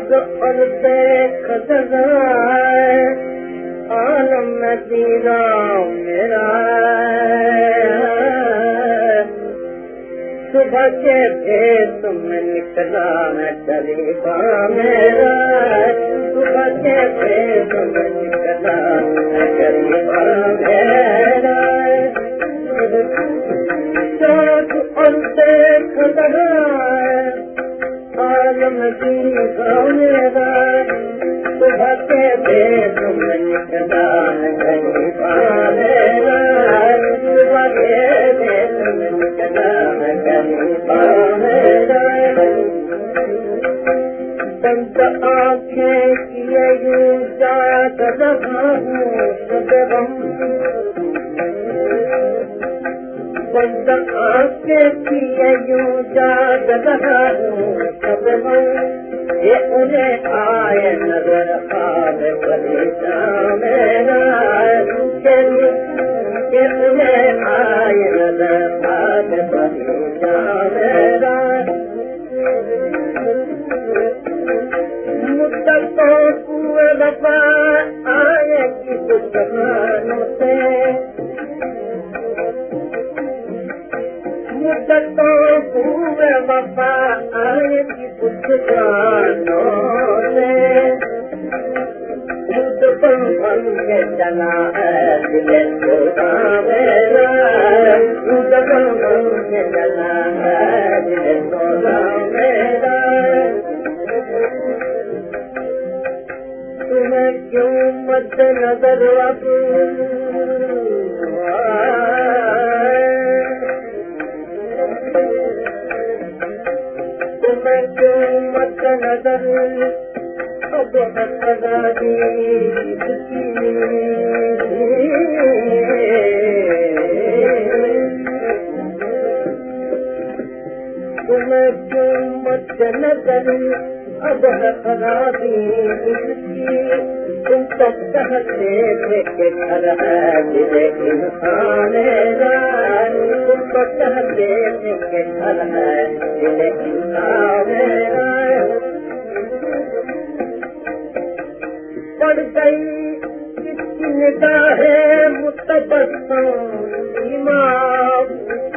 और देखत आलम दीना मेरा सुबह के भेद में निकला है शरीफा मेरा सुबह के भेद में निकला है शरीफा मेरा और देखत आलम दीना मेरा सुबह के भेद में निकला है शरीफा मेरा सुबह के भेद में निकला है शरीफा मेरा बंद आँखें किए यूं जात रहा हूँ सदगम बंद आँखें किए यूं जात रहा हूँ सदगम ये उन्हें आए नजर खाब परेशान मेरा ये उन्हें आए नजर खाब परेशान मेरा मुद्दतों कुएं वफा आए की दुकानों से मुद्दतों कुएं वफा आए की दुकानों से खुद बन के चला है दिले खुदा मेरा खुद बन के चला है दिले खुदा मेरा तुम्हें क्यों मत नजर तुम्हें क्यों मत नजर अब बता दी तुम्हें क्यों मत नजर अब खराबी इसकी तुम तो कहते थे कि घर है दिले इंसान तुम तो कहते थे कि घर है दिले इंसान पड़ गई किसकी निगाहें मुतबस्सम इमाम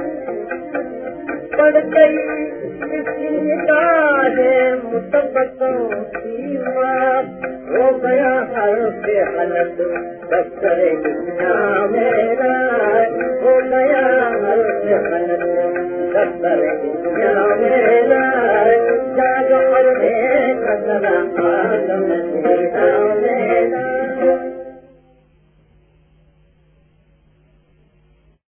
पड़ गई किसकी निगाहें मुतबस्सम इमाम हो गया हर से हलत बसर दुनिया मेरा हो गया हर से हलत बसर दुनिया मेरा जाग और देख जरा आलम दीना